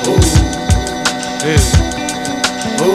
Oh, hey, oh,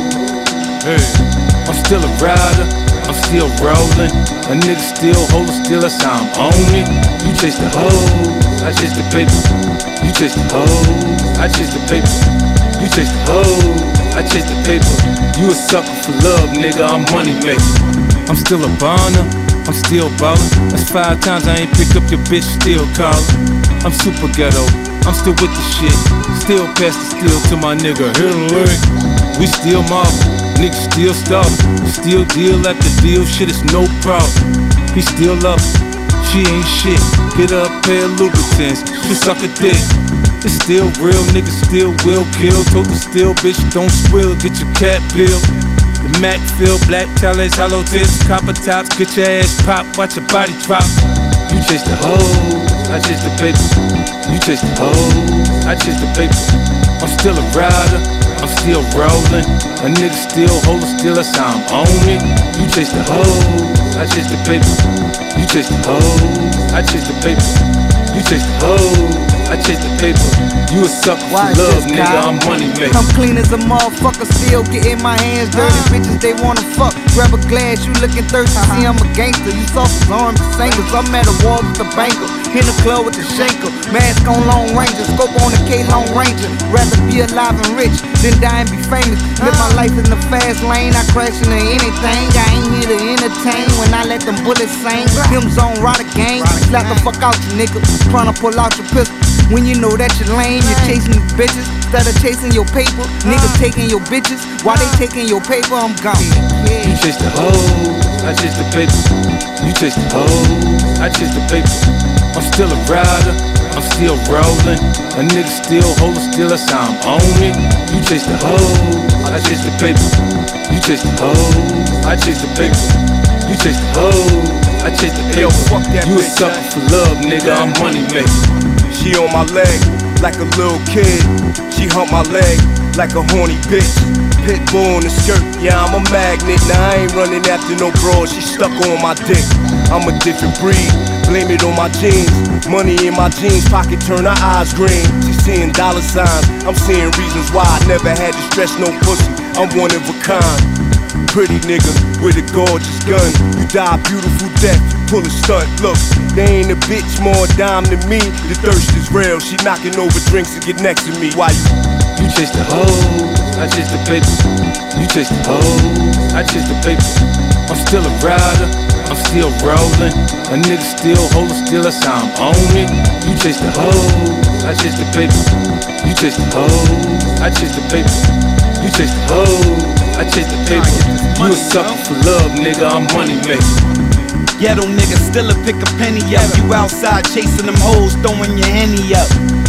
hey. I'm still a rider, I'm still rolling. A nigga still holding, still that's how I'm on it. You chase the hoes, I chase the paper. You chase the hoes, I chase the paper. You chase the hoes, I chase the paper. You a sucker for love, nigga, I'm money maker. I'm still a burner, I'm still ballin'. That's 5 times I ain't pick up your bitch, still callin'. I'm super ghetto, I'm still with the shit. Still pass the steel to my nigga Hillary. We still marble, niggas still starvin'. Still deal after deal, shit is no problem. He still love her, she ain't shit. Get her a pair of lubricants, she suck a dick. It's still real, niggas still will kill. Told the still, bitch, don't squill, get your cat bill. The Mac fill, black talents, hollow tips, copper tops, get your ass pop, watch your body drop. You chase the hoes, I chase the paper. You chase the hoes, I chase the paper. I'm still a rider, I'm still rolling. A nigga still holding, still that's how I'm on it. You chase the hoes, I chase the paper. You chase the hoes, I chase the paper. You chase the hoes, I chase the paper. You a sucker for love, nigga, I'm money maker. I'm clean as a motherfucker, still getting my hands dirty. Bitches, they wanna fuck, grab a glass, you looking thirsty. See, I'm a gangster, you soft as arms and singers. I'm at a wall with the banker, in the club with the shaker. Mask on Long Ranger, scope on the K Long Ranger. Rather be alive and rich than die and be famous. Live my life in the fast lane, I crash into anything. I ain't here to entertain when I let them bullets sing. Them zone rider gang, slap the fuck out you nigga. Tryna pull out your pistol. When you know that you're lame, you're chasing these bitches instead of chasing your paper. Niggas taking your bitches, while they taking your paper, I'm gone. You chase the hoes, I chase the paper. You chase the hoes, I chase the paper. I'm still a rider, I'm still rolling. A nigga still holding, still that's how I'm on it. You chase the hoes, I chase the paper. You chase the hoes, I chase the paper. You chase the hoes, I chase the paper. You a sucker for love, nigga, I'm money maker. She on my leg like a little kid. She hump my leg like a horny bitch. Pit bull in the skirt, yeah, I'm a magnet. Now I ain't running after no broad, she stuck on my dick. I'm a different breed, blame it on my jeans. Money in my jeans pocket, turn her eyes green. She seeing dollar signs, I'm seeing reasons why I never had to stress no pussy. I'm one of a kind. Pretty nigga with a gorgeous gun. You die a beautiful death, pull a stunt. Look, they ain't a bitch more dime than me. The thirst is real, she knocking over drinks to get next to me. Why you chase the hoes, I chase the paper. You chase the hoes, I chase the paper. I'm still a rider, I'm still rolling. A nigga still holding, still that's how I'm on it. You chase the hoes, I chase the paper. You chase the hoes, I chase the paper. You chase the hoes, I chase the paper. You a sucker for love, nigga, I'm money maker. Ghetto nigga, still a pick a penny up. You outside chasing them hoes, throwing your henny up.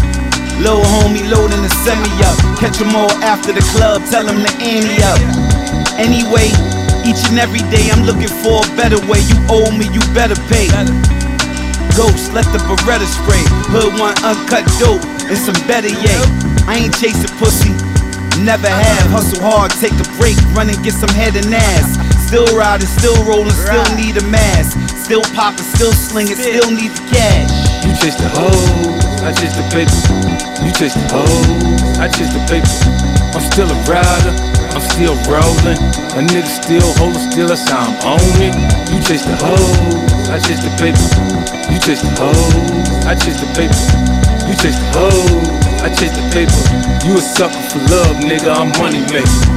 Lil' homie loading the semi up. Catch them all after the club, tell them to ante up. Anyway, each and every day I'm looking for a better way. You owe me, you better pay. Ghost, let the Beretta spray. Hood one uncut dope and some better yay. I ain't chasing pussy, never have. Hustle hard, take a break, run and get some head and ass. Still riding, still rolling, still need a mask. Still popping, still slinging, still need the cash. You chase the hoes, I chase the paper. You chase the hoes, I chase the paper. I'm still a rider, I'm still rolling. A nigga still holding, still that's how I'm on it. You chase the hoes, I chase the paper. You chase the hoes, I chase the paper. You chase the hoes, I chase the paper. You a sucker for love, nigga, I'm money maker.